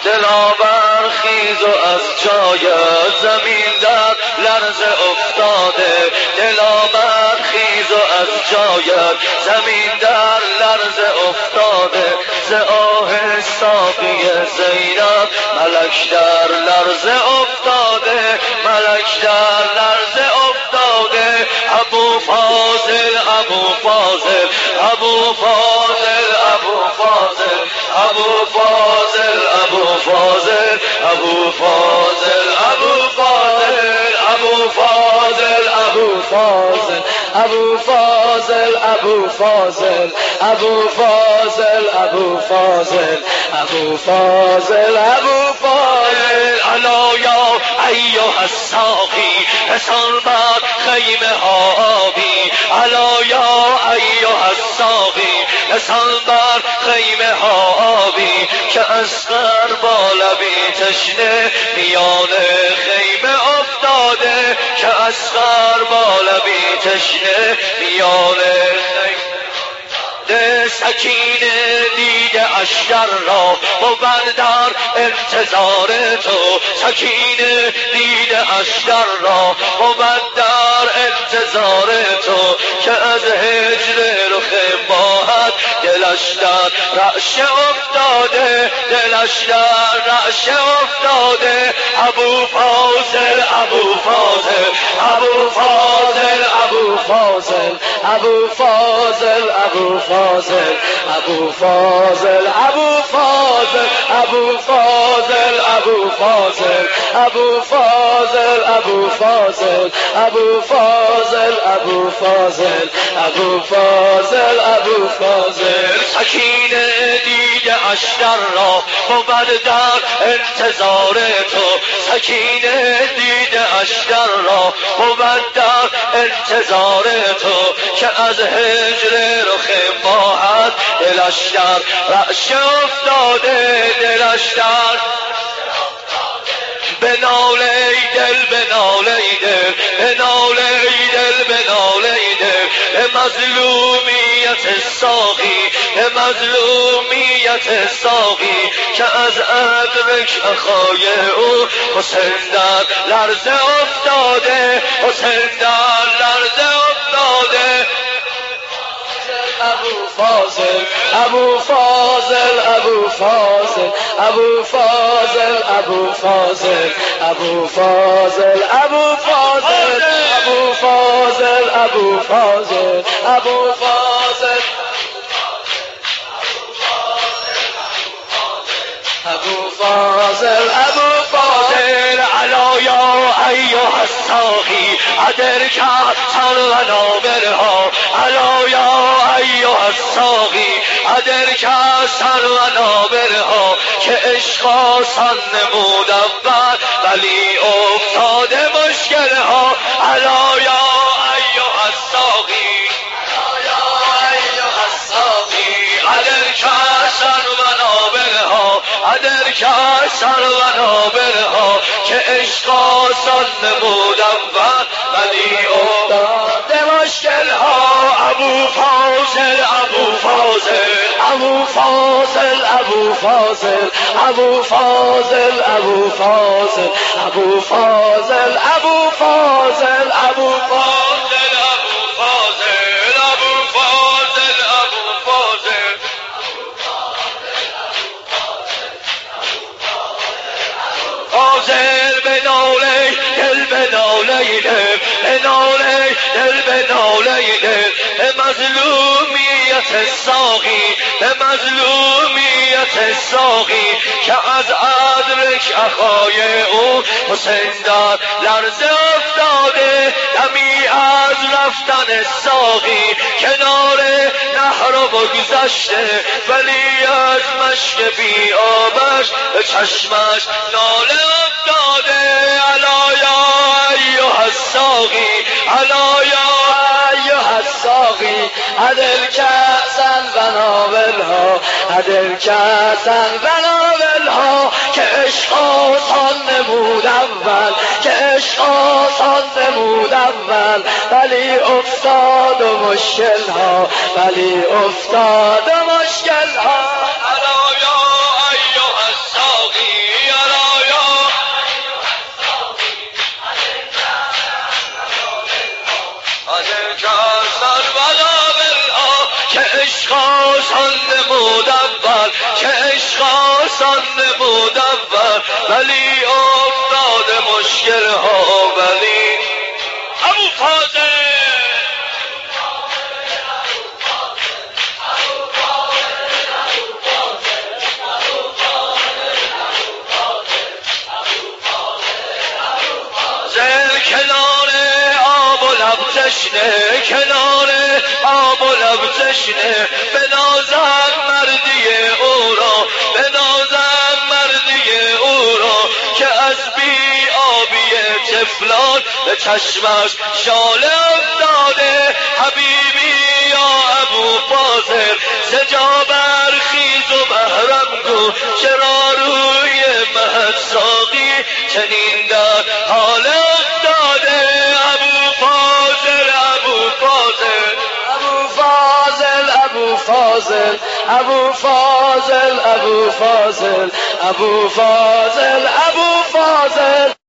دلاور خیز و از جایت، زمین در لرزه افتاده. دلاور خیز و از جایت، زمین در لرزه افتاده. ز آه ساقی زینب ملک در لرزه افتاده. ملک در لرزه افتاده. ابو فاضل ابو فاضل ابو فاضل ابو فاضل ابو فاضل ابو فاضل ابو فاضل ابو فاضل ابو فاضل ابو فاضل ابو فاضل ابو فاضل ابو فاضل ابو فاضل ابو فاضل. الا یا ایها الساقی رسان بر خیمه ها آبی. الا یا ایها الساقی رسان بر خیمه ها آبی. که اصغر با لبی تشنه میان خیمه افتاده. که اصغر با لبی تشنه میان خیمه. سکینه دیده اشتر را بود در انتظار تو. سکینه دیده اشتر را بود در انتظار تو. که از هجر رخ ماهت دلش در رعشه افتاده. دلش در رعشه افتاده. ابو فاضل ابو فاضل ابو فاضل ابو فاضل ابو فاضل ابو فاضل ابو فاضل ابو فاضل ابو فاضل ابو فاضل ابو فاضل ابو فاضل ابو فاضل ابو فاضل ابو فاضل ابو فاضل. سکینه دیده اشتر را بود در انتظار تو. سکینه دیده اشتر را بود در انتظار تو. که از هجر رخ ماهت دلش در رعشه افتاده. دلش در بناله دل بناله دل بناله دل بناله دل. به مظلومیت ساقی به مظلومیت ساقی. که از ادرک اخای او حسین در لرزه افتاده. حسین در لرزه افتاده. ابو فاضل ابو فاضل ابو فاضل ابو فاضل ابو فاضل ابو فاضل ابو فاضل ابو فاضل ابو فاضل ابو فاضل ابو فاضل ابو فاضل. الا یا ایها الساقی ادرک سرنا برها. الا یا ایها الساقی ادرک سرنا برها. که عشق آسان نمود اول ولی افتاده مشکل ها. الا یا ایها الساقی ادرک سرنا برها. ادرک سرنا برها. که عشق آسان نمود اول ولی افتاده مشکل ها. ابو فاضل ابو فاضل ابو فاضل ابو فاضل ابو فاضل ابو فاضل ابو فاضل ابو فاضل ابو فاضل ابو فاضل ابو فاضل ابو فاضل. فاضل بناله دل بناله دل بناله دل بناله دل. به مظلومیت ساقی به مظلومیت ساقی. که از ادرک اخای او حسین در لرزه افتاده. دمی از رفتن ساقی کنار نهر بگذشته. ولی از مشک بی آبش به چشمش ناله افتاده. الا یا ایها الساقی الا یا ایها الساقی ادل کأسا و ناولها ادل کأسا و ناولها. که عشق آسان نمود اول که عشق آسان نمود اول ولی افتاد و مشکل ها ولی افتاد و مشکل ها. الا یا ایها الساقی آسان نمود اول ولی افتاد مشکل ها ولی ابو فاضل کنار آب و لب تشنه کنار آب و لب تشنه بنازم مردی او را بنازم مردی او را که از بی آبی طفلان به چشمش شاله افتاده حبیبی یا ابو فاضل سجا برخیز و محرم گو چرا روی مهد ساقی چنین در حال افتاده ابو فاضل ابو فاضل ابو فاضل ابو فاضل ابو فاضل ابو فاضل ابو فاضل ابو فاضل